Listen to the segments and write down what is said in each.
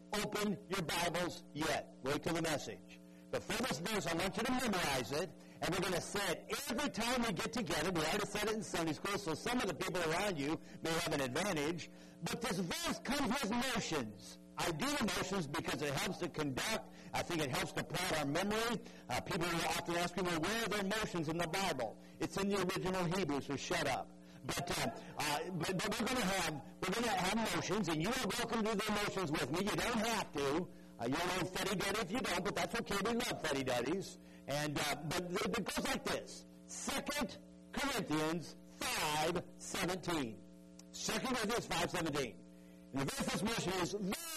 open your Bibles yet. Wait till the message. But for this verse, I want you to memorize it, and we're going to say it every time we get together. We already said it in Sunday school, so some of the people around you may have an advantage. But this verse comes with motions. I do the motions because it helps to conduct. I think it helps to prod our memory. People often ask me, well, where are their motions in the Bible? It's in the original Hebrew, so shut up. But we're going to have motions, and you are welcome to do the motions with me. You don't have to. You'll know fuddy-duddy if you don't, but that's okay. We love fuddy-duddies. But it goes like this. 2 Corinthians 5:17. 2 Corinthians 5:17. And the very first motion is,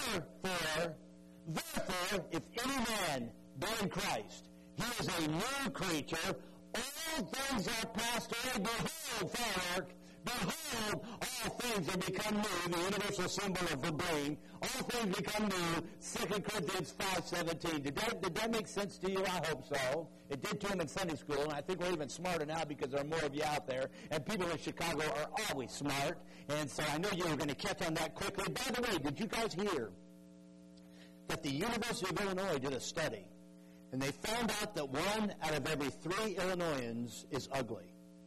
Therefore, if any man be in Christ, he is a new creature. All things are passed away. Behold, firework. Behold, all things have become new. The universal symbol of the brain. All things become new. 2 Corinthians 5:17. Did that make sense to you? I hope so. It did to them in Sunday school, and I think we're even smarter now because there are more of you out there. And people in Chicago are always smart. And so I know you were going to catch on that quickly. By the way, did you guys hear that the University of Illinois did a study? And they found out that 1 out of every 3 Illinoisans is ugly.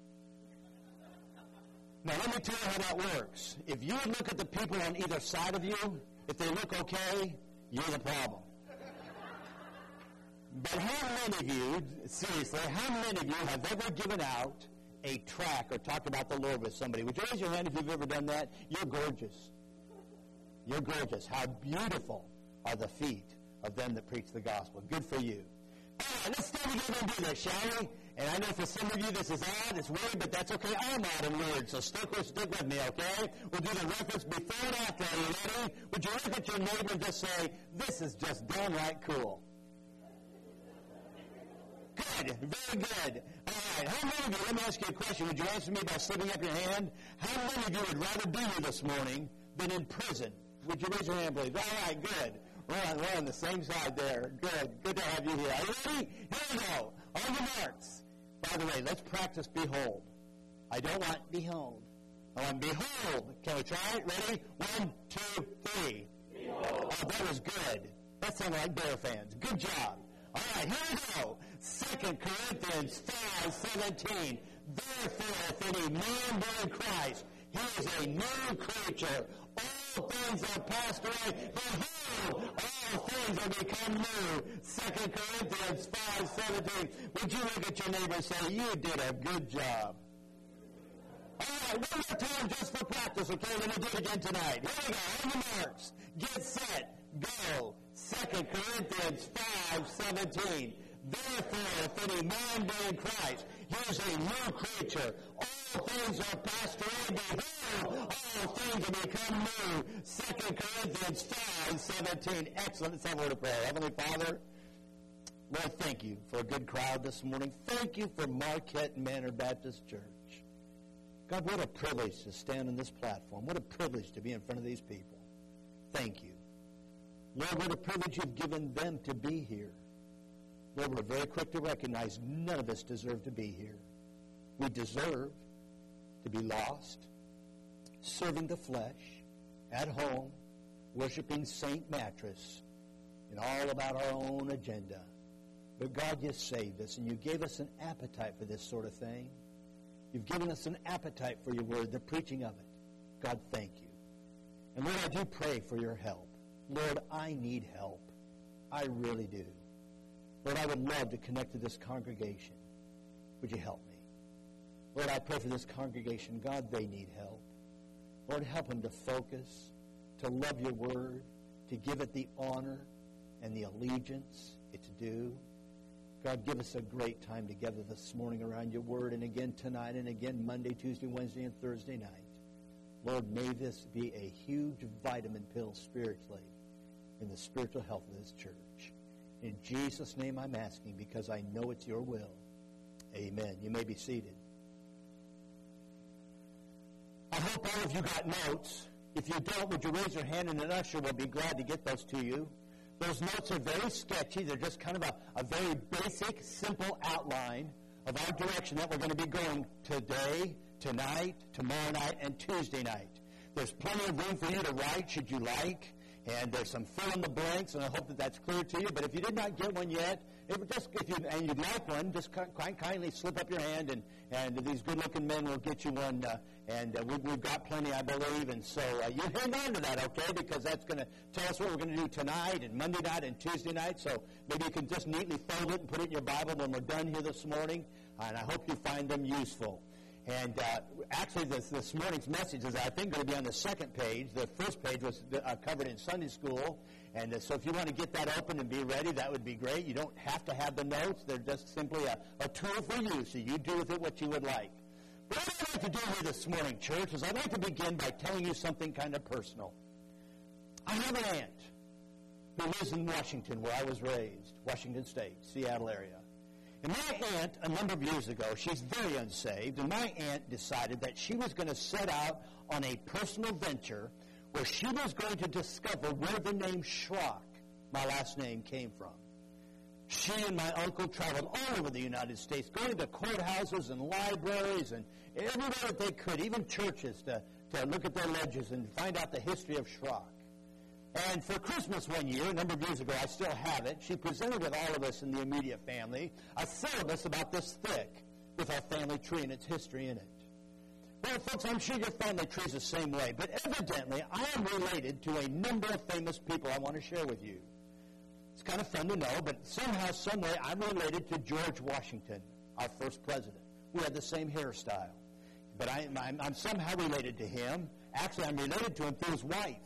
Now, let me tell you how that works. If you look at the people on either side of you, if they look okay, you're the problem. But how many of you, seriously, how many of you have ever given out a tract or talked about the Lord with somebody? Would you raise your hand if you've ever done that? You're gorgeous. You're gorgeous. How beautiful are the feet of them that preach the gospel. Good for you. All right, let's stand together and do this, shall we? And I know for some of you this is odd, it's weird, but that's okay. I'm odd and weird, so stick with me, okay? We'll do the reference before and after. Are you ready? Would you look at your neighbor and just say, this is just downright cool? Good, very good. All right, how many of you, let me ask you a question. Would you answer me by slipping up your hand? How many of you would rather be here this morning than in prison? Would you raise your hand, please? All right, good. We're on the same side there. Good to have you here. Are you ready? Here we go. On the marks. By the way, let's practice behold. I don't want behold. I want behold. Can we try it? Ready? 1, 2, 3. Behold. Oh, that was good. That sounded like Bear fans. Good job. All right, here we go. 2 Corinthians 5:17. Therefore, if any man be in Christ, he is a new creature. All things are passed away. Behold, all things have become new. 2 Corinthians 5:17. Would you look at your neighbor and say, you did a good job? All right, one more time just for practice, okay? We're going to do it again tonight. Here we go. On the marks. Get set. Go. 2 Corinthians 5:17. Therefore, if any man be in Christ, he is a new creature. All things are passed away. Behold, all things have become new. 2 Corinthians 5:17. Excellent. Let's have a word of prayer. Heavenly Father, Lord, thank you for a good crowd this morning. Thank you for Marquette Manor Baptist Church. God, what a privilege to stand on this platform. What a privilege to be in front of these people. Thank you. Lord, what a privilege you've given them to be here. Lord, we're very quick to recognize none of us deserve to be here. We deserve to be lost, serving the flesh, at home, worshiping St. Mattress, and all about our own agenda. But God, you saved us, and you gave us an appetite for this sort of thing. You've given us an appetite for your word, the preaching of it. God, thank you. And Lord, I do pray for your help. Lord, I need help. I really do. Lord, I would love to connect to this congregation. Would you help me? Lord, I pray for this congregation. God, they need help. Lord, help them to focus, to love your word, to give it the honor and the allegiance it's due. God, give us a great time together this morning around your word, and again tonight, and again Monday, Tuesday, Wednesday, and Thursday night. Lord, may this be a huge vitamin pill spiritually in the spiritual health of this church. In Jesus' name I'm asking because I know it's your will. Amen. You may be seated. I hope all of you got notes. If you don't, would you raise your hand, and an usher will be glad to get those to you. Those notes are very sketchy. They're just kind of a very basic, simple outline of our direction that we're going to be going today, tonight, tomorrow night, and Tuesday night. There's plenty of room for you to write should you like. And there's some fill in the blanks, and I hope that that's clear to you. But if you did not get one yet, and you'd like one, just quite kindly slip up your hand, and these good-looking men will get you one. We've got plenty, I believe. And so you hang on to that, okay? Because that's going to tell us what we're going to do tonight and Monday night and Tuesday night. So maybe you can just neatly fold it and put it in your Bible when we're done here this morning. And I hope you find them useful. And actually, this morning's message is, I think, going to be on the second page. The first page was covered in Sunday school. And so if you want to get that open and be ready, that would be great. You don't have to have the notes. They're just simply a tool for you, so you do with it what you would like. But what I'd like to do here this morning, church, is I'd like to begin by telling you something kind of personal. I have an aunt who lives in Washington, where I was raised, Washington State, Seattle area. And my aunt, a number of years ago, she's very unsaved, and my aunt decided that she was going to set out on a personal venture where she was going to discover where the name Schrock, my last name, came from. She and my uncle traveled all over the United States, going to courthouses and libraries and everywhere that they could, even churches, to look at their ledgers and find out the history of Schrock. And for Christmas one year, a number of years ago, I still have it, she presented with all of us in the immediate family a syllabus about this thick with our family tree and its history in it. Well, folks, I'm sure your family tree is the same way, but evidently I am related to a number of famous people I want to share with you. It's kind of fun to know, but somehow, some way, I'm related to George Washington, our first president. We had the same hairstyle. But I'm somehow related to him. Actually, I'm related to him through his wife.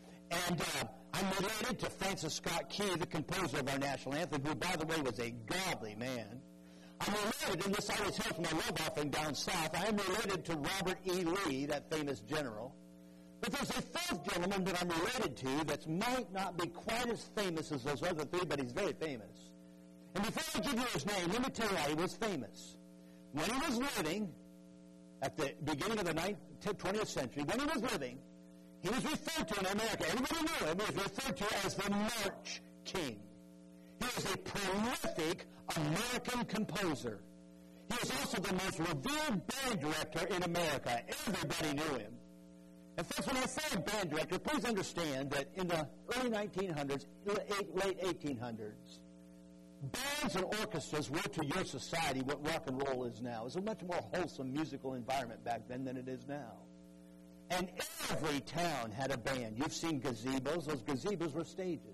And I'm related to Francis Scott Key, the composer of our national anthem, who, by the way, was a godly man. I'm related, and this always helps my love offering down south, I am related to Robert E. Lee, that famous general. But there's a fourth gentleman that I'm related to that might not be quite as famous as those other three, but he's very famous. And before I give you his name, let me tell you why he was famous. When he was living, at the beginning of the 20th century, when he was living, he was referred to in America. Everybody knew him. He was referred to as the March King. He was a prolific American composer. He was also the most revered band director in America. Everybody knew him. And folks, when I say a band director, please understand that in the early 1900s, late 1800s, bands and orchestras were to your society what rock and roll is now. It was a much more wholesome musical environment back then than it is now. And every town had a band. You've seen gazebos. Those gazebos were stages.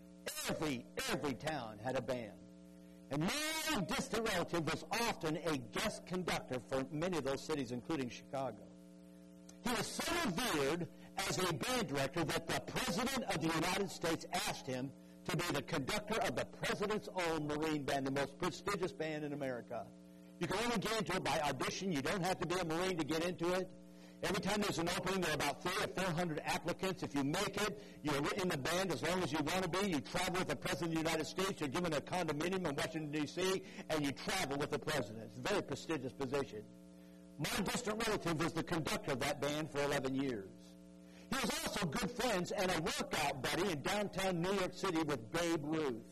Every town had a band. And my distant relative was often a guest conductor for many of those cities, including Chicago. He was so revered as a band director that the President of the United States asked him to be the conductor of the President's own Marine Band, the most prestigious band in America. You can only get into it by audition. You don't have to be a Marine to get into it. Every time there's an opening, there are about 300 or 400 applicants. If you make it, you're in the band as long as you want to be. You travel with the President of the United States. You're given a condominium in Washington, D.C., and you travel with the President. It's a very prestigious position. My distant relative was the conductor of that band for 11 years. He was also good friends and a workout buddy in downtown New York City with Babe Ruth.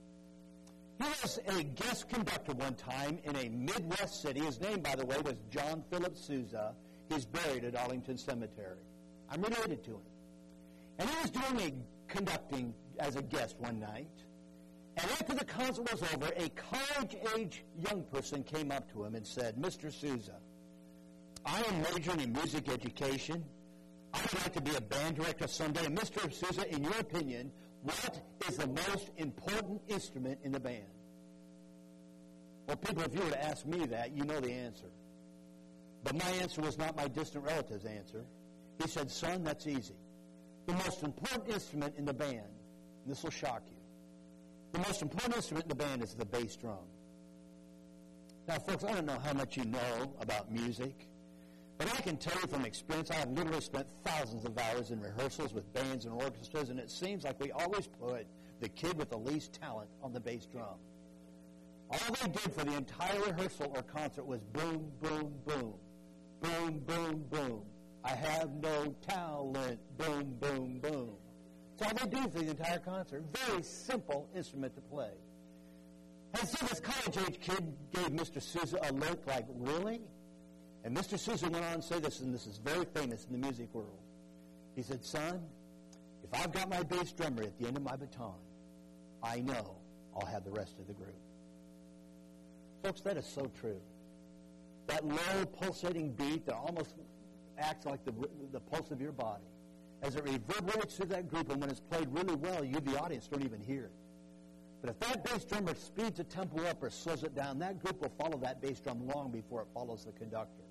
He was a guest conductor one time in a Midwest city. His name, by the way, was John Philip Sousa. He's buried at Arlington Cemetery. I'm related to him. And he was doing conducting as a guest one night. And after the concert was over, a college-age young person came up to him and said, "Mr. Sousa, I am majoring in music education. I would like to be a band director someday. And Mr. Sousa, in your opinion, what is the most important instrument in the band?" Well, people, if you were to ask me that, you know the answer. But my answer was not my distant relative's answer. He said, "Son, that's easy. The most important instrument in the band," and this will shock you, the most important instrument in the band is the bass drum. Now, folks, I don't know how much you know about music, but I can tell you from experience, I have literally spent thousands of hours in rehearsals with bands and orchestras, and it seems like we always put the kid with the least talent on the bass drum. All they did for the entire rehearsal or concert was boom, boom, boom. Boom, boom, boom. I have no talent. Boom, boom, boom. That's all they do for the entire concert. Very simple instrument to play. And so this college-age kid gave Mr. Sousa a look like, "Really?" And Mr. Sousa went on to say this, and this is very famous in the music world. He said, "Son, if I've got my bass drummer at the end of my baton, I know I'll have the rest of the group. Folks, that is so true. That low pulsating beat that almost acts like the pulse of your body, as it reverberates through that group, and when it's played really well, you, the audience, don't even hear it. But if that bass drummer speeds the tempo up or slows it down, that group will follow that bass drum long before it follows the conductor.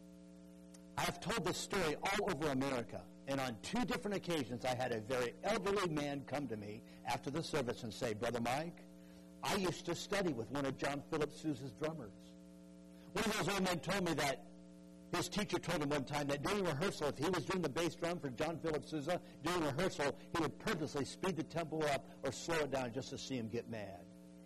I've told this story all over America, and on 2 different occasions I had a very elderly man come to me after the service and say, Brother Mike, I used to study with one of John Philip Sousa's drummers. One of those old men told me that his teacher told him one time that during rehearsal, if he was doing the bass drum for John Philip Sousa, during rehearsal, he would purposely speed the tempo up or slow it down just to see him get mad.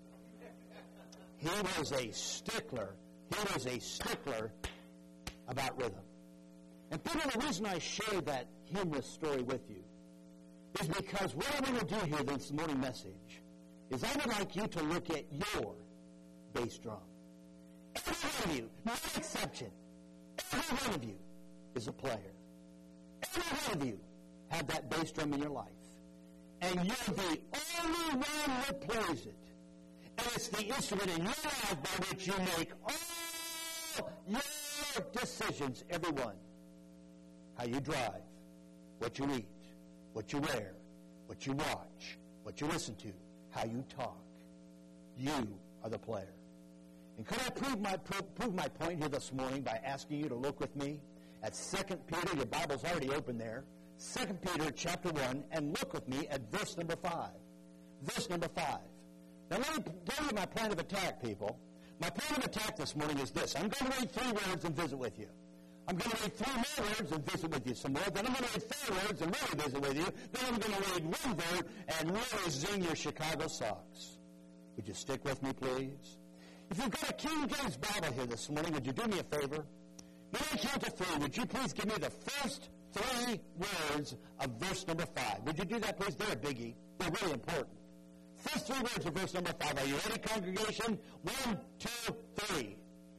He was a stickler. He was a stickler about rhythm. And Peter, the reason I share that humorous story with you is because what I want to do here this morning message is I would like you to look at your bass drum. Every one of you, no exception, every one of you is a player. Every one of you have that bass drum in your life. And you're the only one that plays it. And it's the instrument in your life by which you make all your decisions, every one. How you drive, what you eat, what you wear, what you watch, what you listen to, how you talk. You are the player. And could I prove my point here this morning by asking you to look with me at 2 Peter, your Bible's already open there, 2 Peter chapter 1, and look with me at verse number 5. Verse number 5. Now let me tell you my plan of attack, people. My plan of attack this morning is this. I'm going to read 3 words and visit with you. I'm going to read 3 more words and visit with you some more. Then I'm going to read 4 words and really visit with you. Then I'm going to read 1 word and really zing your Chicago socks. Would you stick with me, please? If you've got a King James Bible here this morning, would you do me a favor? When I count to 3, would you please give me the first 3 words of verse number 5? Would you do that, please? They're a biggie. They're really important. First 3 words of verse number 5. Are you ready, congregation? 1, 2, 3.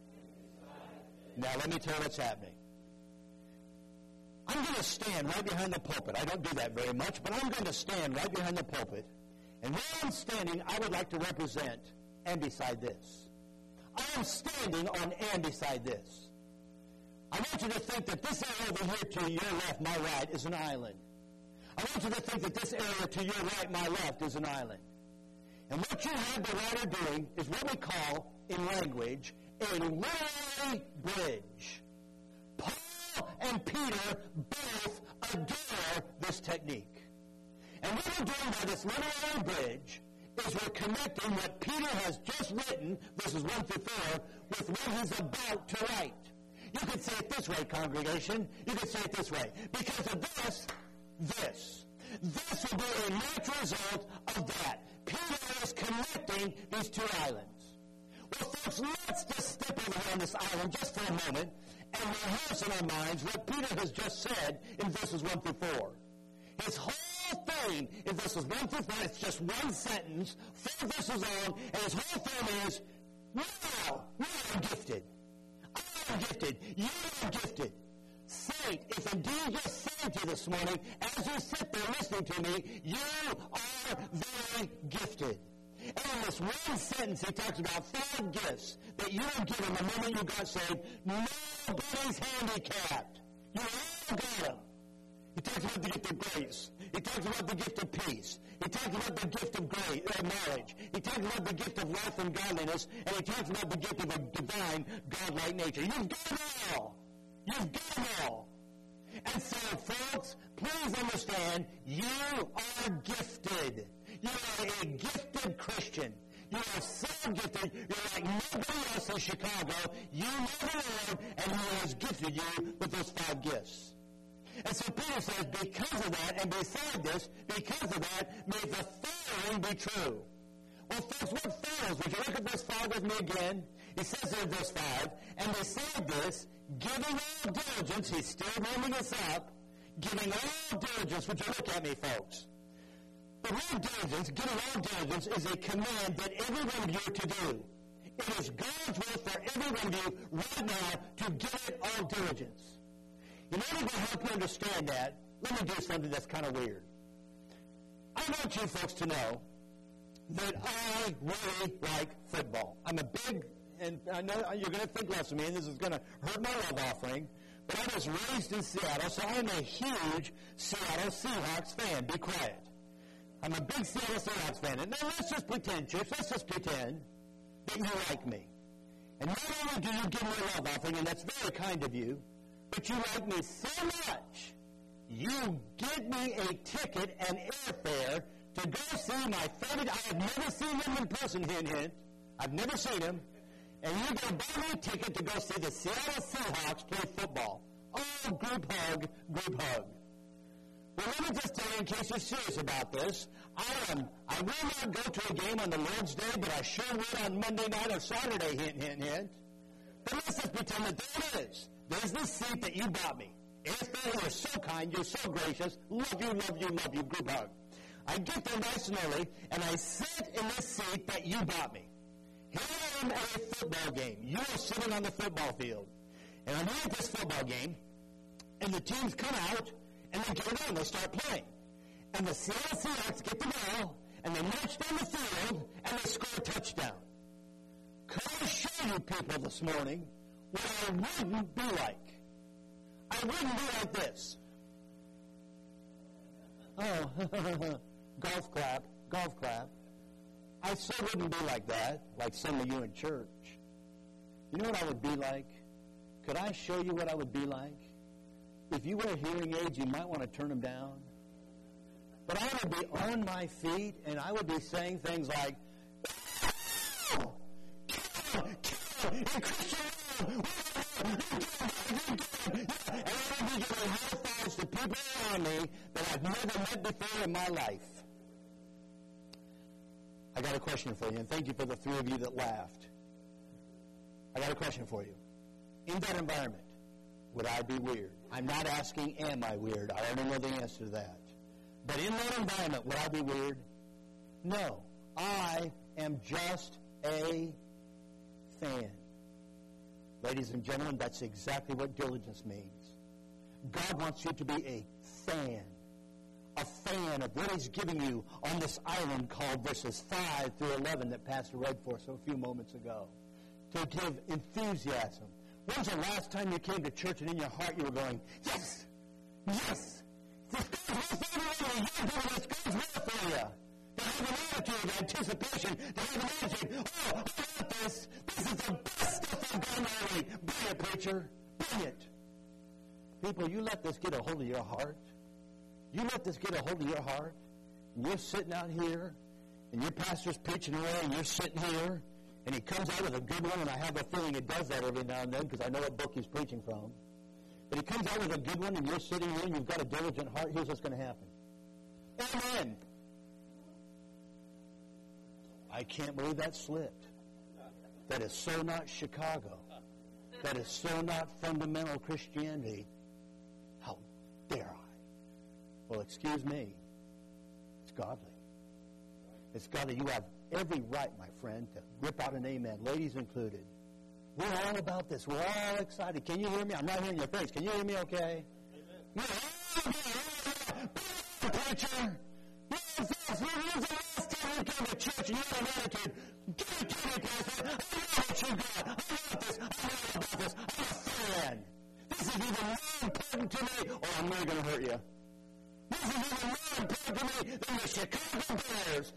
Now, let me tell you what's happening. I'm going to stand right behind the pulpit. I don't do that very much, but I'm going to stand right behind the pulpit. And where I'm standing, I would like to represent and beside this. I am standing on and beside this. I want you to think that this area over here to your left, my right, is an island. I want you to think that this area to your right, my left, is an island. And what you have the writer doing is what we call, in language, a literary bridge. Paul and Peter both adore this technique. And what we're doing by this literary bridge is we're connecting what Peter has just written, verses 1 through 4, with what he's about to write. You could say it this way, congregation. You could say it this way. Because of this. This will be a natural result of that. Peter is connecting these 2 islands. Well, folks, let's just step over here on this island just for a moment and rehearse in our minds what Peter has just said in verses 1 through 4. His whole thing in verses 1 through 4, it's just one sentence, 4 verses long, and his whole thing is, wow, I'm gifted. I am gifted. You are gifted. Saint, if indeed you're saved here this morning, as you sit there listening to me, you are very gifted. And in this one sentence, he talks about 5 gifts that you were given the moment you got saved. Nobody's handicapped. You all got them. He talks about the gift of grace. He talks about the gift of peace. He talks about the gift of knowledge. He talks about the gift of life and godliness. And he talks about the gift of a divine, godlike nature. You've got them all. You've got them all. And so, folks, please understand, you are gifted. You are a gifted Christian. You are so gifted. You're like nobody else in Chicago. You know the Lord, and He has gifted you with those 5 gifts. And so Peter says, because of that, and beside this, because of that, may the following be true. Well, folks, what follows? Would you look at verse 5 with me again? He says there in verse 5, and beside this, giving all diligence, he's still warming us up, giving all diligence. Would you look at me, folks? The word diligence, giving all diligence, is a command that every one of you are to do. It is God's will for every one of you right now to give it all diligence. In order to help you understand that, let me do something that's kind of weird. I want you folks to know that I really like football. I'm a big, and I know you're going to think less of me, and this is going to hurt my love offering, but I was raised in Seattle, so I'm a huge Seattle Seahawks fan. Be quiet. I'm a big Seattle Seahawks fan. And now let's just pretend, church, let's just pretend that you like me. And not only do you give me a love offering, and that's very kind of you, but you like me so much, you give me a ticket and airfare to go see my favorite. I have never seen him in person, hint, hint. I've never seen him. And you're going to buy me a ticket to go see the Seattle Seahawks play football. Oh, group hug, group hug. Well, let me just tell you, in case you're serious about this, I will not go to a game on the Lord's Day, but I sure would on Monday night or Saturday, hint, hint, hint. But let's just pretend that there it is. There's this seat that you bought me. You're so kind, you're so gracious. Love you, love you, love you. Group hug. I get there nice and early, and I sit in this seat that you bought me. Here I am at a football game. You are sitting on the football field. And I'm at this football game, and the teams come out, and they get on, they start playing. And the Seattle Seahawks get the ball, and they march down the field, and they score a touchdown. Could I show you people this morning what I wouldn't be like? I wouldn't be like this. Oh, golf clap, golf clap. I so wouldn't be like that, like some of you in church. You know what I would be like? Could I show you what I would be like? If you wear hearing aids, you might want to turn them down. But I would be on my feet, and I would be saying things like, and I would be giving high fives to people around me that I've never met before in my life. I got a question for you, and thank you for the three of you that laughed. I got a question for you. In that environment, would I be weird? I'm not asking, am I weird? I already know the answer to that. But in that environment, would I be weird? No. I am just a fan. Ladies and gentlemen, that's exactly what diligence means. God wants you to be a fan of what He's giving you on this island called verses 5 through 11 that Pastor read for us a few moments ago. To give enthusiasm. When's the last time you came to church and in your heart you were going, yes, yes, God's will for you. To have an attitude of anticipation, to have an attitude, oh, I want this. This is the best stuff I've done all week. Bring it, preacher. Bring it. People, you let this get a hold of your heart. You let this get a hold of your heart. And you're sitting out here, and your pastor's preaching away, and you're sitting here, and he comes out with a good one, and I have a feeling he does that every now and then because I know what book he's preaching from. But he comes out with a good one, and you're sitting here, and you've got a diligent heart. Here's what's going to happen. Amen. I can't believe that slipped. That is so not Chicago. That is so not fundamental Christianity. How dare I? Well, excuse me. It's godly. It's godly. You have every right, my friend, to rip out an amen, ladies included. We're all about this. We're all excited. Can you hear me? I'm not hearing your face. Can you hear me okay? Amen. Preacher. When's the last time you came to church and you had an attitude? Give it to me, Pastor. I know what you got. I want this. I know about this. I'm a fan. This is even more important to me. Oh, I'm really going to hurt you. This is even more important to me than the Chicago Bears.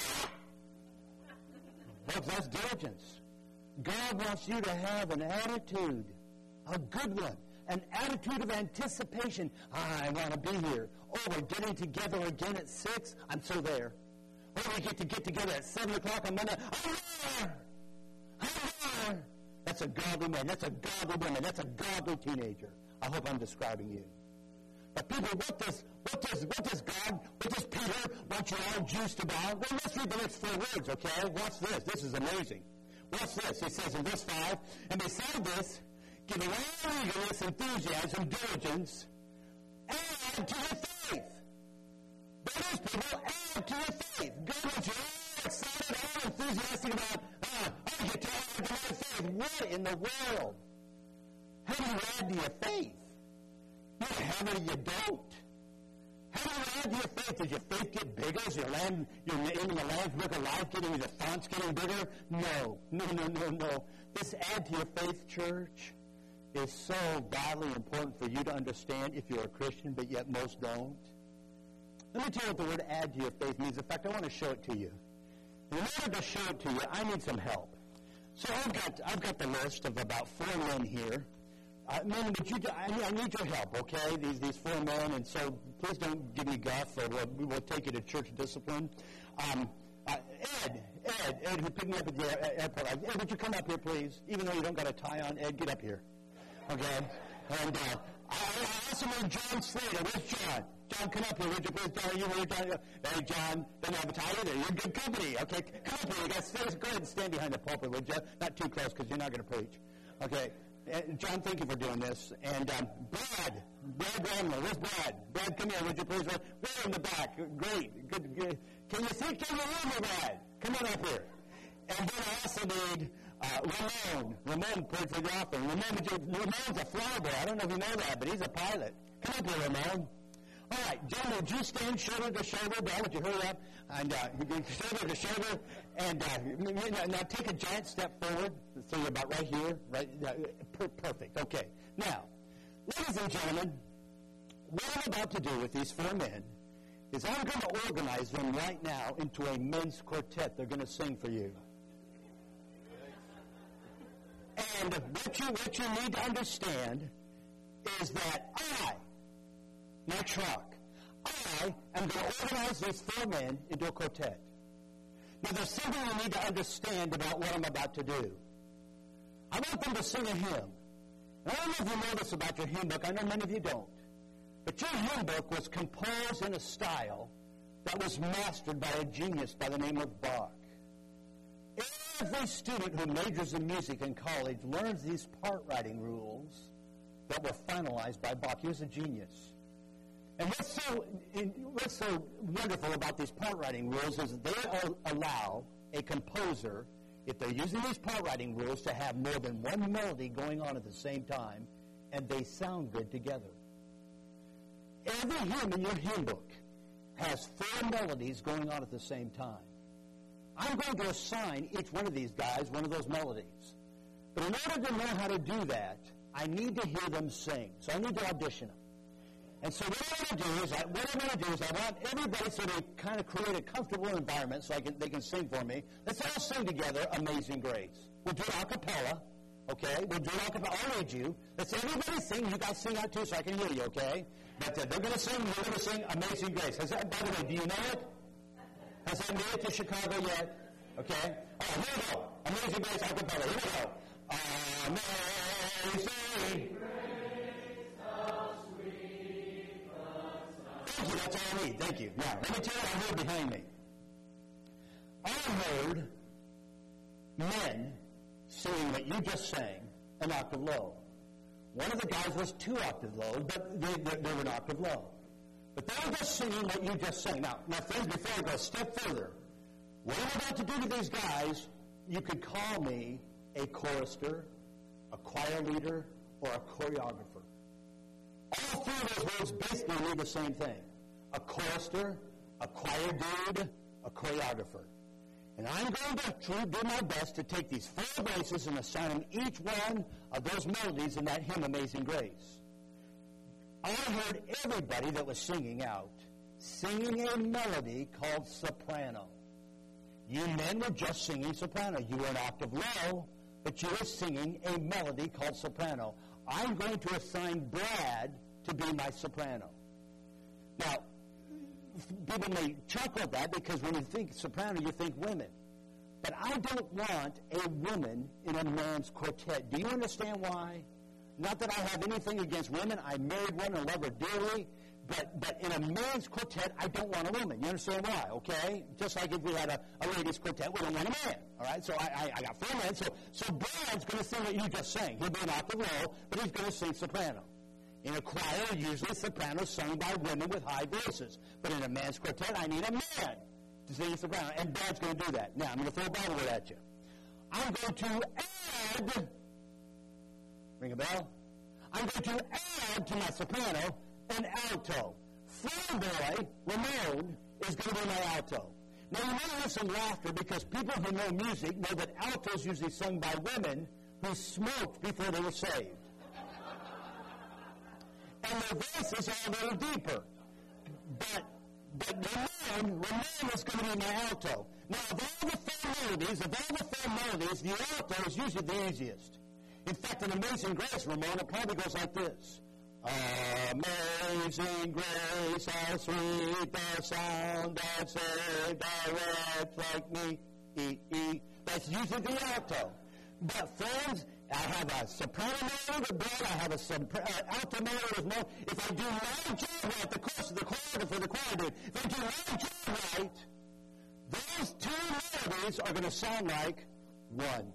That's diligence. God wants you to have an attitude, a good one, an attitude of anticipation. I want to be here. Oh, we're getting together again at 6. I'm so there. Oh, we get together at 7 o'clock on Monday. I'm there. I'm there. That's a godly man. That's a godly woman. That's a godly teenager. I hope I'm describing you. But people, what does Peter want you all juiced about? Well, let's read the next 4 words, okay? Watch this. This is amazing. Watch this. He says in verse 5, and beside this, giving all eagerness, enthusiasm, diligence, add to your faith. Those people, add to your faith. God wants you all excited, all enthusiastic about, I get to add to my faith. What in the world? How do you add to your faith? You have it or you don't. How do you add to your faith? Does your faith get bigger? Is your name in the Lamb's Book of Life getting, the fonts getting bigger? No. This add to your faith, church, is so vitally important for you to understand if you're a Christian, but yet most don't. Let me tell you what the word add to your faith means. In fact, I want to show it to you. In order to show it to you, I need some help. So I've got the list of about 4 men here. Men, I need your help, okay? These 4 men, and so please don't give me guff, or we'll take you to church discipline. Ed, who picked me up at the airport. Ed, would you come up here, please? Even though you don't got a tie on, Ed, get up here, okay? And I also need John Slater. Where's John? John, come up here, would you please? John, Hey, John, don't have a tie either. You're good company, okay? Come up here. You guys, go ahead and stand behind the pulpit, would you? Not too close, because you're not going to preach, okay? John, thank you for doing this. And Brad Ramler, where's Brad? Brad, come here, would you please? Right in the back. Great. Good. Can you see? Can you hear me, Brad? Come on up here. And then I also need Ramon. Ramon played for the offering. Ramon's a fly boy. I don't know if you know that, but he's a pilot. Come up here, Ramon. All right, John, would you stand shoulder to shoulder? Brad, would you hurry up? And shoulder to shoulder. And now take a giant step forward. So you're about right here. Perfect. Okay. Now, ladies and gentlemen, what I'm about to do with these 4 men is I'm going to organize them right now into a men's quartet. They're going to sing for you. And what you need to understand is that Mike Schrock, I am going to organize these 4 men into a quartet. Now, there's something you need to understand about what I'm about to do. I want them to sing a hymn. And I don't know if you know this about your hymn book. I know many of you don't. But your hymn book was composed in a style that was mastered by a genius by the name of Bach. Every student who majors in music in college learns these part-writing rules that were finalized by Bach. He was a genius. And what's so wonderful about these part-writing rules is that they allow a composer, if they're using these part-writing rules, to have more than one melody going on at the same time, and they sound good together. Every hymn in your hymn book has 4 melodies going on at the same time. I'm going to assign each one of these guys one of those melodies. But in order to know how to do that, I need to hear them sing. So I need to audition them. And so what I'm going to do is I want everybody so they kind of create a comfortable environment so they can sing for me. Let's all sing together Amazing Grace. We'll do it a cappella, okay? We'll do it a cappella. I'll read you. Let's everybody sing. You guys sing out too so I can hear you, okay? But they're going to sing. We're going to sing Amazing Grace. By the way, do you know it? Has that made it to Chicago yet? Okay? All right, here we go. Amazing Grace a cappella. Here we go. Amazing Grace. Thank you, that's all I need. Thank you. Now, let me tell you what I heard behind me. I heard men singing what you just sang an octave low. One of the guys was 2 octaves low, but they were an octave low. But they were just singing what you just sang. Now, my friends, before I go a step further, what I'm about to do to these guys, you could call me a chorister, a choir leader, or a choreographer. All 3 of those words basically mean the same thing. A chorister, a choir dude, a choreographer. And I'm going to do my best to take these 4 voices and assign them each one of those melodies in that hymn, Amazing Grace. I heard everybody that was singing out, singing a melody called soprano. You men were just singing soprano. You were an octave low, but you were singing a melody called soprano. I'm going to assign Brad to be my soprano. Now, people may chuckle at that because when you think soprano, you think women. But I don't want a woman in a man's quartet. Do you understand why? Not that I have anything against women. I married one and love her dearly. But in a man's quartet, I don't want a woman. You understand why, okay? Just like if we had a ladies' quartet, we don't want a man, all right? So I got 4 men. So Brad's going to sing what you just sang. He'll be an octave low, but he's going to sing soprano. In a choir, usually soprano is sung by women with high voices. But in a man's quartet, I need a man to sing soprano. And Brad's going to do that. Now, I'm going to throw a Bible word at you. I'm going to add, ring a bell? I'm going to add to my soprano an alto. friend boy, Ramon, is going to be my alto. Now, you may hear some laughter because people who know music know that alto is usually sung by women who smoked before they were saved. And their voices are a little deeper. But Ramon is going to be my alto. Now, of all the four melodies, the alto is usually the easiest. In fact, in Amazing Grace, Ramon, it probably goes like this. Amazing grace, how sweet the sound that saved a wretch like me. That's usually the alto. But friends, I have a soprano melody with Brad, I have a alto melody with Mo. If I do my job right, the chorus of the choir for the choir dude, if I do my job right, those two melodies are going to sound like one.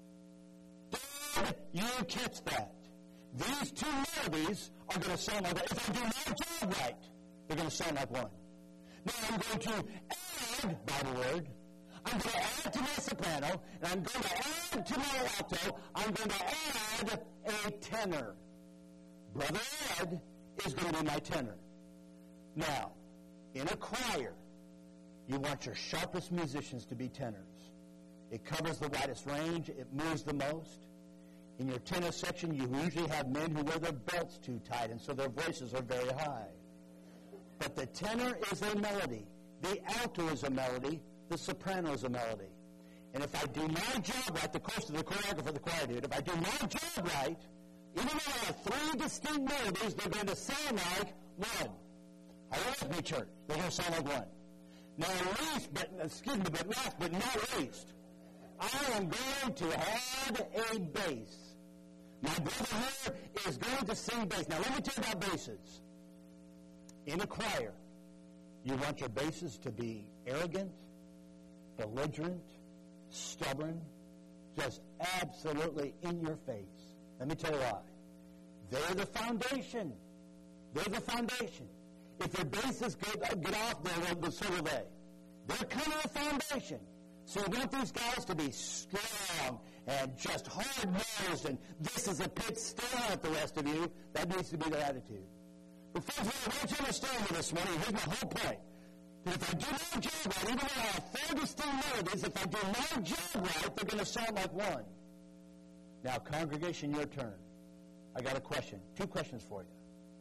Dad, you catch that. These two melodies are going to sound like that. If I do my job right, they're going to sound like one. Now I'm going to add, by the word, I'm going to add to my soprano, and I'm going to add to my alto, I'm going to add a tenor. Brother Ed is going to be my tenor. Now, in a choir, you want your sharpest musicians to be tenors. It covers the widest range. It moves the most. In your tenor section, you usually have men who wear their belts too tight, and so their voices are very high. But the tenor is a melody. The alto is a melody. The soprano is a melody. And if I do my job right, the chorus of the choreographer, the choir dude, if I do my job right, even though I have three distinct melodies, they're going to sound like one. Are you with me, church? They're going to sound like one. Now, last but not least, I am going to add a bass. My brother here is going to sing bass. Now, let me tell you about basses. In a choir, you want your basses to be arrogant, belligerent, stubborn, just absolutely in your face. Let me tell you why. They're the foundation. They're the foundation. If your basses get off there, so do they. They're kind of the foundation. So you want these guys to be strong and just hard-nosed, and this is a pit stare at the rest of you. That needs to be their attitude. But friends, what I want you to understand me this morning, here's my whole point. That if I do my job right, even though I have four distinct melodies, if I do my job right, they're going to sound like one. Now, congregation, your turn. I got a question. Two questions for you.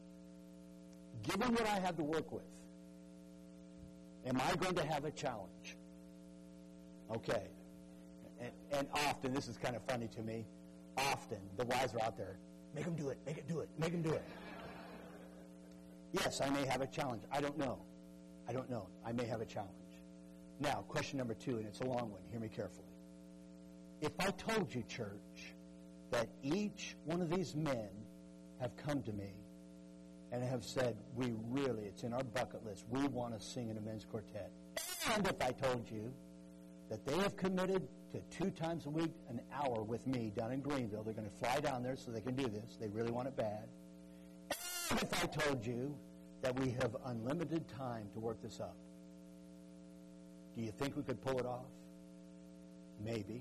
Given what I have to work with, am I going to have a challenge? Okay. And often, this is kind of funny to me, often the wise are out there, make them do it, make it do it, make them do it. Yes, I may have a challenge. I don't know. I may have a challenge. Now, question number two, and it's a long one. Hear me carefully. If I told you, church, that each one of these men have come to me and have said, it's in our bucket list, we want to sing in a men's quartet. And if I told you that they have committed to 2 times a week, an hour with me down in Greenville, they're going to fly down there so they can do this. They really want it bad. And if I told you that we have unlimited time to work this up, do you think we could pull it off? Maybe.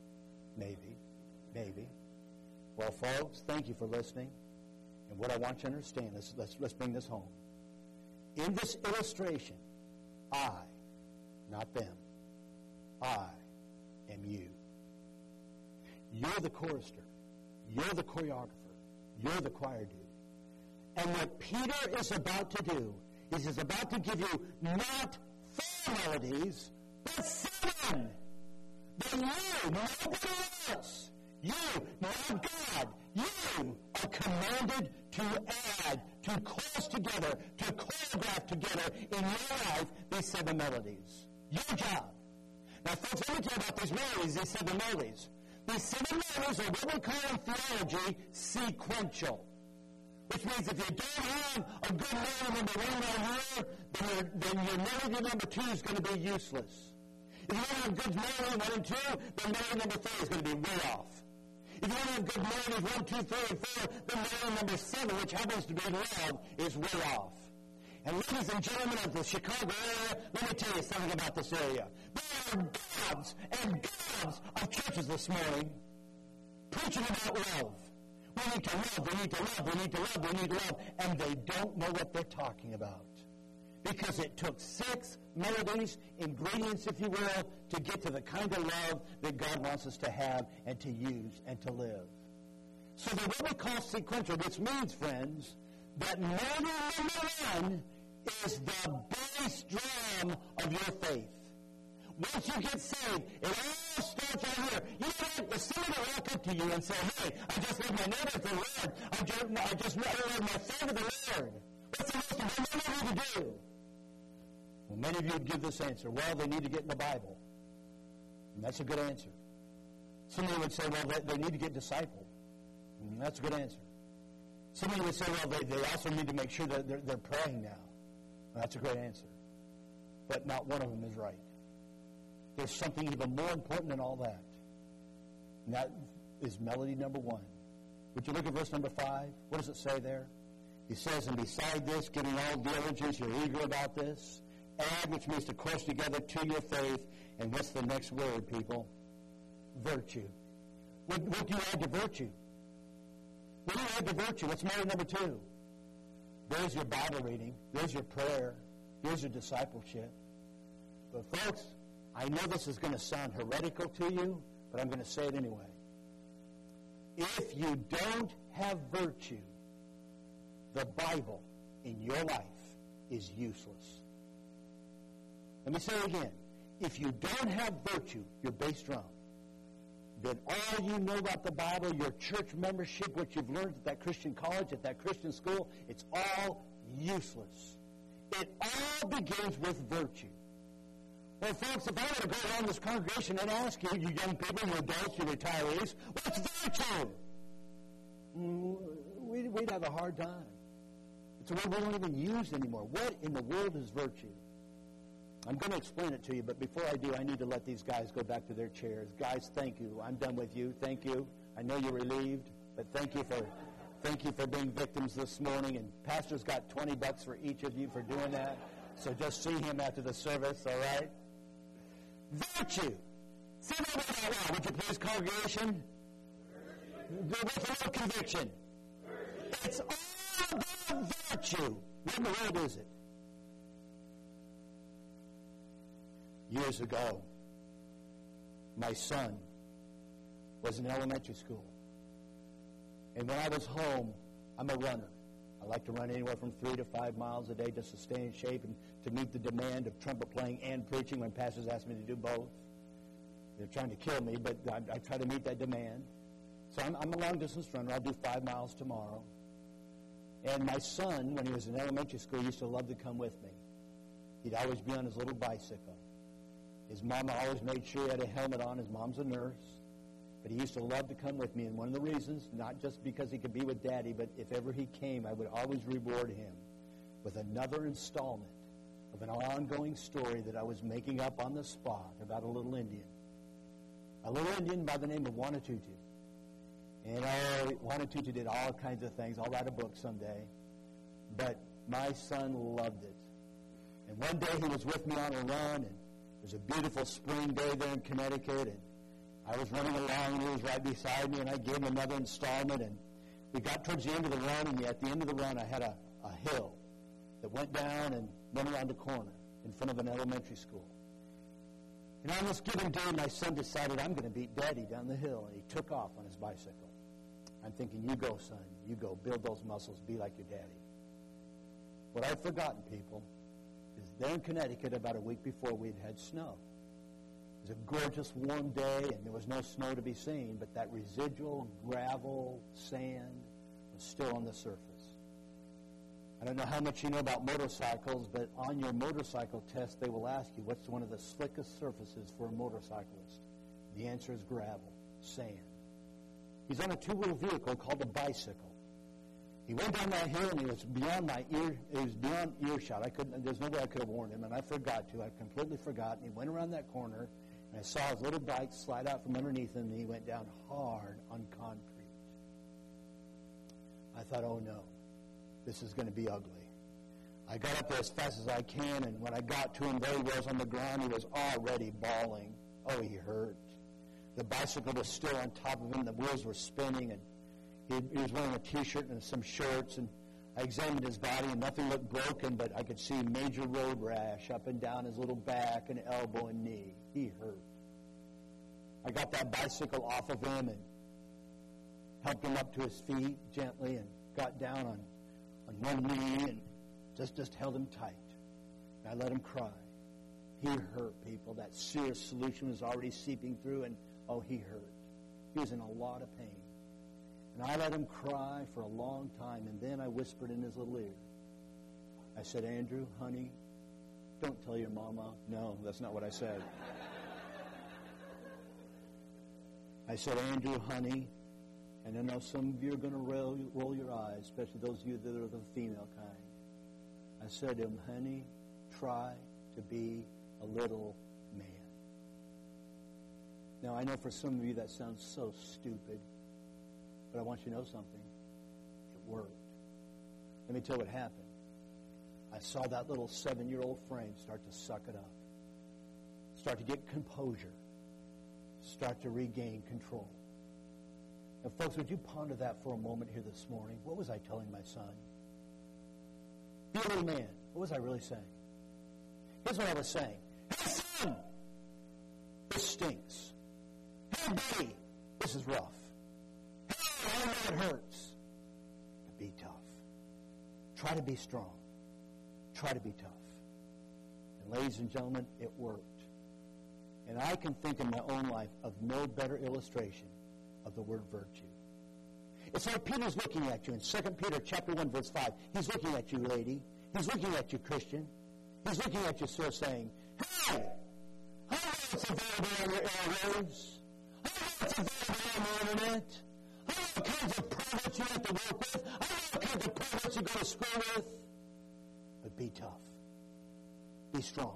Well, folks, thank you for listening. And what I want you to understand, let's bring this home. In this illustration, I, not them, I am you. You're the chorister. You're the choreographer. You're the choir dude. And what Peter is about to do is he's about to give you not 4 melodies, but 7. But you, nobody else, you, not God, you are commanded to add, to chorus together, to choreograph together in your life these 7 melodies. Your job. Now, folks, let me tell you about these melodies, these 7 melodies. These 7 melodies are what we call in theology sequential. Which means if you don't have a good melody number 1 right here, then your melody number 2 is going to be useless. If you don't have good melody 1 and 2, then melody number 3 is going to be way off. If you don't have good melodies 1, 2, 3, and 4, then melody number 7, which happens to be loud, is way off. And ladies and gentlemen of the Chicago area, let me tell you something about this area. There are gobs and gobs of churches this morning preaching about love. We need to love, we need to love, we need to love, we need to love. And they don't know what they're talking about. because it took 6 melodies, ingredients, if you will, to get to the kind of love that God wants us to have and to use and to live. So the what we call sequential, which means, friends, that melody number 1 is the bass drum of your faith. Once you get saved, it all starts right here. You know what? If somebody walk up to you and say, hey, I just love my neighbor to the Lord. I just love my friend to the Lord. What's the most important thing to do? Well, many of you would give this answer. Well, they need to get in the Bible. And that's a good answer. Somebody would say, well, they need to get discipled. And that's a good answer. Somebody would say, well, they also need to make sure that they're praying now. And that's a great answer. But not one of them is right. There's something even more important than all that. And that is melody number 1. Would you look at verse number 5? What does it say there? He says, and beside this, giving all diligence, you're eager about this. Add, which means to course together to your faith. And what's the next word, people? Virtue. What do you add to virtue? What do you add to virtue? What's melody number 2? There's your Bible reading. There's your prayer. There's your discipleship. But folks, I know this is going to sound heretical to you, but I'm going to say it anyway. If you don't have virtue, the Bible in your life is useless. Let me say it again. If you don't have virtue, your bass drum, then all you know about the Bible, your church membership, what you've learned at that Christian college, at that Christian school, it's all useless. It all begins with virtue. Well, folks, if I were to go around this congregation and ask you, you young people, you adults, you retirees, what's virtue? We'd have a hard time. It's a word we don't even use anymore. What in the world is virtue? I'm going to explain it to you, but before I do, I need to let these guys go back to their chairs. Guys, thank you. I'm done with you. Thank you. I know you're relieved, but thank you for being victims this morning. And Pastor's got $20 for each of you for doing that. So just see him after the service, all right? Virtue. Say that out loud, would you please, congregation? With a little conviction. It's all about virtue. What in the world is it? Years ago, my son was in elementary school. And when I was home, I'm a runner. I like to run anywhere from 3 to 5 miles a day just to stay in shape and to meet the demand of trumpet playing and preaching when pastors ask me to do both. They're trying to kill me, but I try to meet that demand. So I'm a long-distance runner. I'll do 5 miles tomorrow. And my son, when he was in elementary school, used to love to come with me. He'd always be on his little bicycle. His mom always made sure he had a helmet on. His mom's a nurse. But he used to love to come with me. And one of the reasons, not just because he could be with Daddy, but if ever he came, I would always reward him with another installment of an ongoing story that I was making up on the spot about a little Indian. A little Indian by the name of Wanatutu. And Wanatutu did all kinds of things. I'll write a book someday. But my son loved it. And one day he was with me on a run, and it was a beautiful spring day there in Connecticut, and I was running along, and he was right beside me, and I gave him another installment, and we got towards the end of the run, and at the end of the run, I had a hill that went down and went around a corner in front of an elementary school. And on this given day, my son decided, I'm going to beat Daddy down the hill, and he took off on his bicycle. I'm thinking, you go, son, you go, build those muscles, be like your daddy. What I've forgotten, people, is there in Connecticut about a week before we'd had snow. It was a gorgeous warm day, and there was no snow to be seen, but that residual gravel, sand, was still on the surface. I don't know how much you know about motorcycles, but on your motorcycle test, they will ask you, what's one of the slickest surfaces for a motorcyclist? The answer is gravel, sand. He's on a two-wheel vehicle called a bicycle. He went down that hill, and he was beyond beyond earshot. There's no way I could have warned him, and I forgot to. I completely forgot. And he went around that corner, and I saw his little bike slide out from underneath him, and he went down hard on concrete. I thought, oh no, this is going to be ugly. I got up there as fast as I can, and when I got to him, there he was on the ground. He was already bawling. Oh, he hurt. The bicycle was still on top of him. The wheels were spinning, and he was wearing a T-shirt and some shorts. And I examined his body, and nothing looked broken, but I could see major road rash up and down his little back and elbow and knee. He hurt. I got that bicycle off of him and helped him up to his feet gently and got down on one knee and just held him tight. And I let him cry. He hurt, people. That serious solution was already seeping through, and he hurt. He was in a lot of pain. And I let him cry for a long time, and then I whispered in his little ear. I said, Andrew, honey, don't tell your mama. No, that's not what I said. I said, Andrew, honey, and I know some of you are going to roll your eyes, especially those of you that are the female kind. I said to him, honey, try to be a little man. Now, I know for some of you that sounds so stupid, but I want you to know something. It worked. Let me tell you what happened. I saw that little 7-year-old frame start to suck it up, start to get composure, start to regain control. And folks, would you ponder that for a moment here this morning? What was I telling my son? Be a little man. What was I really saying? Here's what I was saying. Hey, son, this stinks. Hey, buddy, this is rough. Hey, I know it hurts. But be tough. Try to be strong. Try to be tough. And ladies and gentlemen, it worked. And I can think in my own life of no better illustration of the word virtue. It's like Peter's looking at you in 2 Peter chapter 1, verse 5. He's looking at you, lady. He's looking at you, Christian. He's looking at you, sir, saying, hey, I know it's available on your airwaves. I know it's available on the internet. I know what kinds of products you have to work with. I know what kinds of products you go to school with. But be tough. Be strong.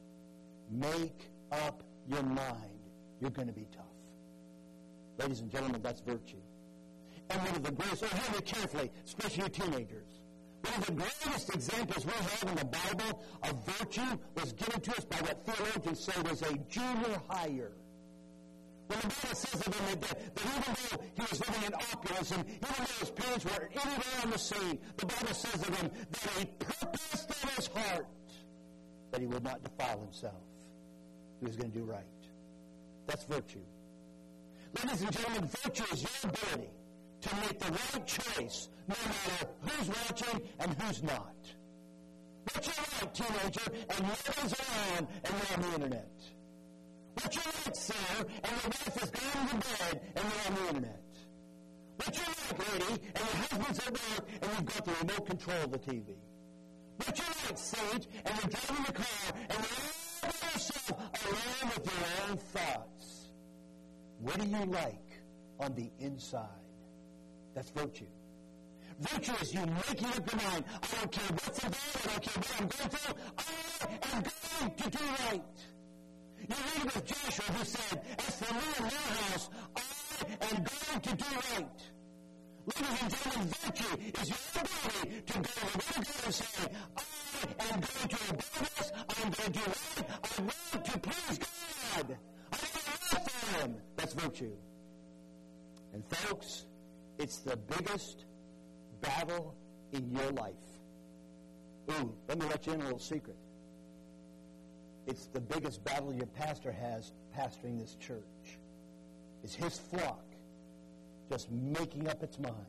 Make up your mind. You're going to be tough. Ladies and gentlemen, that's virtue. And one of the greatest, hear me carefully, especially you teenagers. One of the greatest examples we have in the Bible of virtue was given to us by what theologians say was a junior hire. When the Bible says of him that even though he was living in opulence and even though his parents were anywhere on the scene, the Bible says of him that he purposed in his heart that he would not defile himself. He was going to do right. That's virtue. Ladies and gentlemen, virtue is your ability to make the right choice no matter who's watching and who's not. What you like, teenager, and nobody's around and you're on the internet. What you like, sir, and your wife has gone to bed and you're on the internet. What you like, lady, and your husband's at work and you've got the remote control of the TV. What you like, saint, and you're driving the car and you're all by yourself alone with your own thoughts. What do you like on the inside? That's virtue. Virtue is you making up your mind. I don't care what's involved. I don't care what I'm going through. I am going to do right. You read with Joshua who said, as for me and my house, I am going to do right. Ladies and gentlemen, virtue is your ability to go to the Word of God and say, I am going to obey this. I am going to do right. I want to please God. I want to live for Him. That's virtue. And folks, it's the biggest battle in your life. Ooh, let me let you in a little secret. It's the biggest battle your pastor has pastoring this church. Is his flock just making up its mind,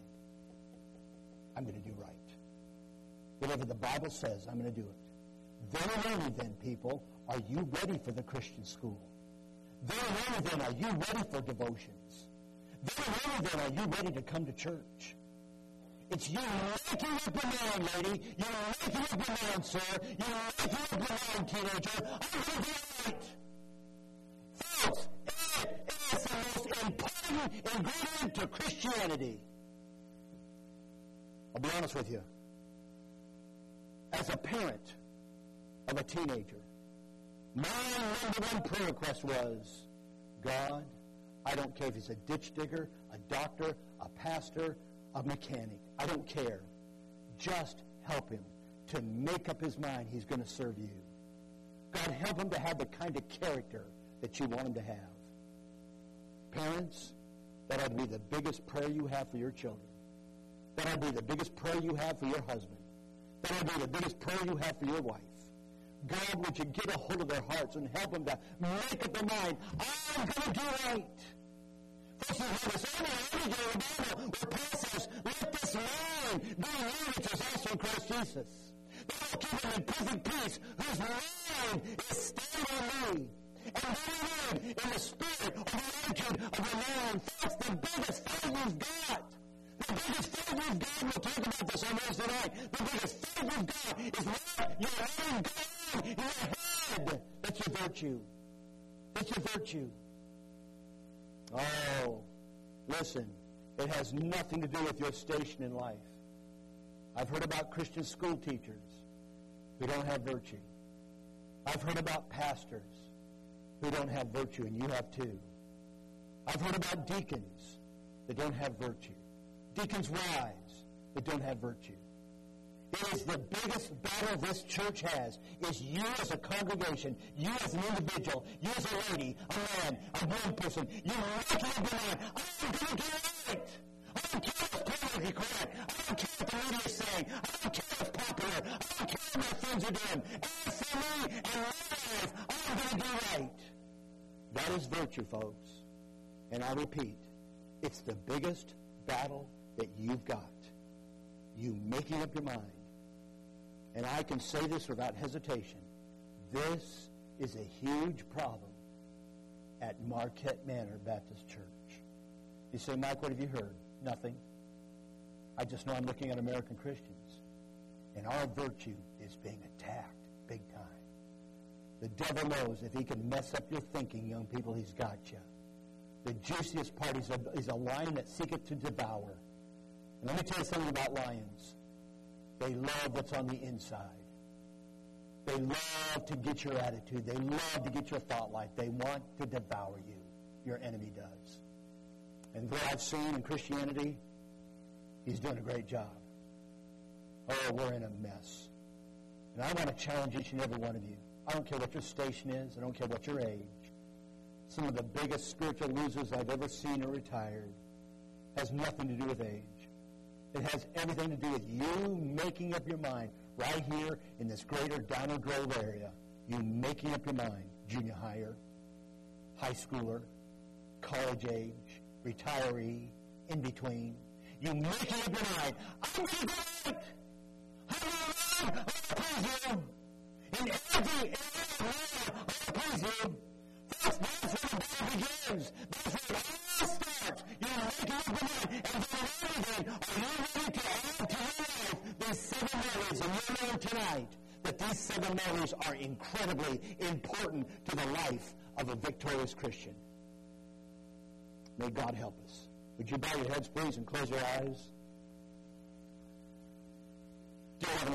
I'm going to do right. Whatever the Bible says, I'm going to do it. Then and only then, people, are you ready for the Christian school? Then and only then are you ready for devotions? Then and only then are you ready to come to church? It's you making up your mind, lady. You're making up your mind, sir. You're making up your mind, teenager. I'm going to do right. Folks, it is the most important ingredient to Christianity. I'll be honest with you. As a parent of a teenager, my number one prayer request was, God, I don't care if he's a ditch digger, a doctor, a pastor, a mechanic. I don't care. Just help him to make up his mind he's going to serve you. God, help him to have the kind of character that you want him to have. Parents, that ought to be the biggest prayer you have for your children. That ought to be the biggest prayer you have for your husband. That ought to be the biggest prayer you have for your wife. God, would you get a hold of their hearts and help them to make up their mind, I'm going to do right. First of all, this only in the Bible where Paul says, let this mind be in you which is also in Christ Jesus. That will keep them in perfect peace, whose mind is stayed on me. And they live in the spirit of the attitude of the man. That's the biggest fight you've got. The biggest fight you've got, we'll talk about this on Wednesday night. The biggest fight you've got is what you're letting God in your head. That's your virtue. That's your virtue. Oh, listen, it has nothing to do with your station in life. I've heard about Christian school teachers who don't have virtue. I've heard about pastors who don't have virtue, and you have too. I've heard about deacons that don't have virtue. Deacons' wives that don't have virtue. It is the biggest battle this church has, is you as a congregation, you as an individual, you as a lady, a man, a young person, you make up your mind, I'm going to do right. I don't care if it's politically correct. I don't care what the media is saying. I don't care if it's popular. I don't care what my friends are doing. As for me and my life, I'm going to do right. That is virtue, folks. And I repeat, it's the biggest battle that you've got. You making up your mind. And I can say this without hesitation. This is a huge problem at Marquette Manor Baptist Church. You say, Mike, what have you heard? Nothing. I just know I'm looking at American Christians. And our virtue is being attacked big time. The devil knows if he can mess up your thinking, young people, he's got you. The juiciest part is a lion that seeketh to devour. And let me tell you something about lions. They love what's on the inside. They love to get your attitude. They love to get your thought life. They want to devour you. Your enemy does. And what I've seen in Christianity, he's doing a great job. Oh, we're in a mess. And I want to challenge each and every one of you. I don't care what your station is. I don't care what your age. Some of the biggest spiritual losers I've ever seen are retired. Has nothing to do with age. It has everything to do with you making up your mind right here in this greater Downer Grove area. You making up your mind. Junior higher, high schooler, college age, retiree, in between. You making up your mind. I'm going to do it. I'm going to please you. In every area of life, I'm going to please you. That's where the battle begins. That's where it all starts. You're making up your mind. And then are you ready to add to your life these 7 marries? And you know tonight that these 7 marries are incredibly important to the life of a victorious Christian. May God help us. Would you bow your heads, please, and close your eyes? Dear Heavenly